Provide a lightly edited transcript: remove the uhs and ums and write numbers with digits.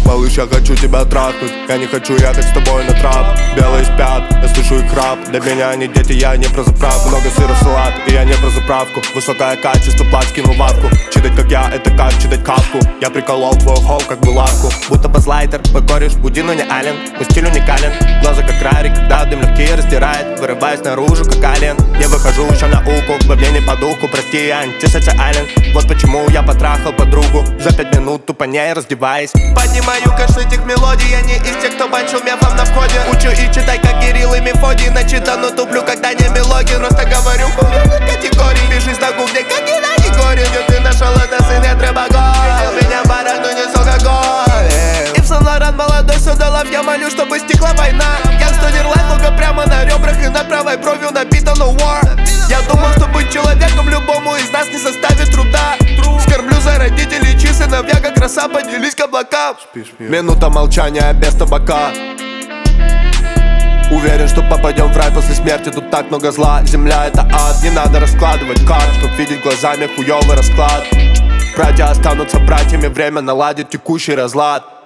Малыш, я хочу тебя трахнуть. Я не хочу ехать с тобой на трап. Белые спят, я слышу их храп. Для меня они дети, я не про заправку. Много сыра в салат, и я не про заправку. Высокое качество, плат скинул ватку. Читать как я, это как читать кавку. Я приколол твой хоу, как бы лавку. Будто базлайтер, мой кореш, буди, но не Ален. Мой стиль уникален, глаза как Рари. Когда дым легкие раздирает, вырываясь наружу, как ален. Не выхожу еще на уку, во мне не по духу. Прости, я антисоциален. Вот почему я потрахал подругу. За 5 минут тупо не раздеваясь. Поднимаю кэш этих мелодий. Я не из тех, кто банчил мефом на входе. Учу и читай, как Кирилл и Мефодий. Начитану туплю, когда не мелогин. Просто говорю хуйню категории. Пиши на гугле, как не на Егоре. Где ты нашел это, сын, я требогой. Меня барак, но не с алкоголем. И в Сан-Лоран молодой судолов. Я молю, чтобы стекла война. Гангстер лайф, лука прямо на ребрах. И над правой бровью набито no war. Я думал, что быть человеком любому из нас не составит труда. Скорблю за родителей, чьи сыновья как роса поднялись к облакам. Минута молчания без табака. Уверен, что попадем в рай после смерти. Тут так много зла, земля это ад. Не надо раскладывать карт, чтоб видеть глазами хуёвый расклад. Братья останутся братьями, время наладит текущий разлад.